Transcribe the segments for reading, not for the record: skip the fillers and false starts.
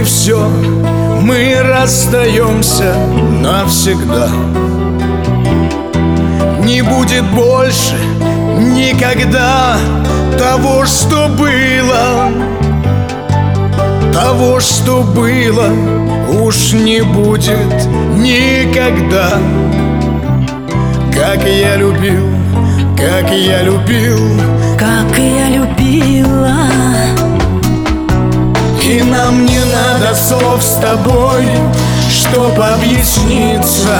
и все, мы расстаемся навсегда. Не будет больше никогда того, что было. Того, что было, уж не будет никогда. Как я любил, как я любил, как я любила. И нам не надо слов с тобой, чтоб объясниться.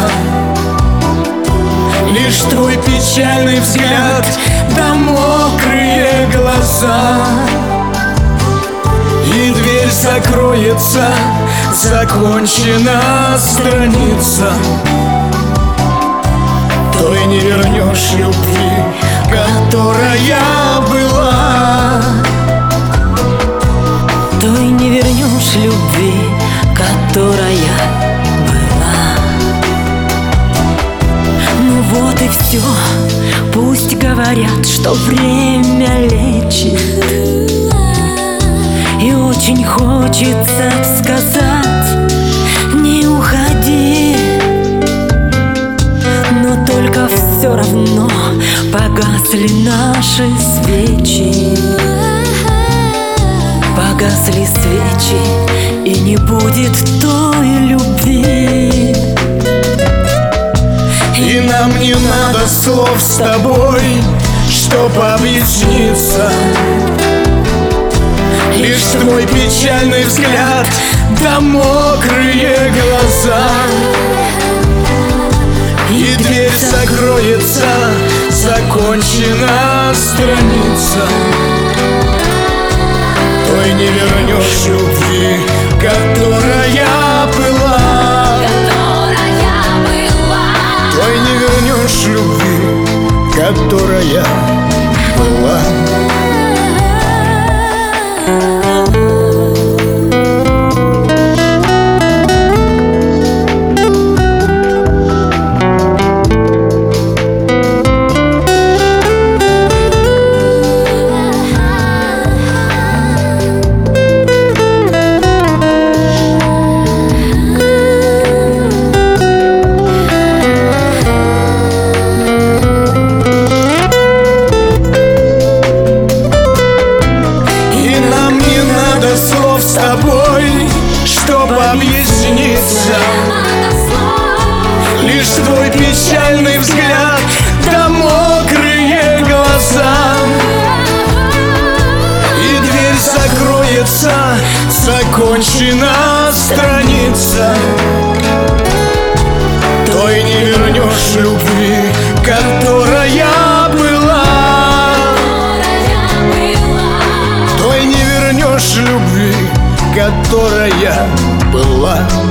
Лишь твой печальный взгляд, да мокрые глаза. И дверь закроется, закончена страница. Той не вернешь любви, которая была. Той не вернешь любви, которая была. Ну вот и все, пусть говорят, что время лечит. И очень хочется сказать: не уходи. Но только все равно погасли наши свечи. Погасли свечи, и не будет той любви. И нам не надо слов с тобой, чтоб объясниться. Лишь твой печальный взгляд, да мокрые глаза. И дверь закроется, закончена страница. Той не вернешь любви, которая была. Той не вернешь любви, которая была. С тобой, чтоб объясниться. Лишь твой печальный взгляд, да мокрые глаза. И дверь закроется, закончена страница. Той не вернешь любви, которая была. Той не вернешь любви, которая была.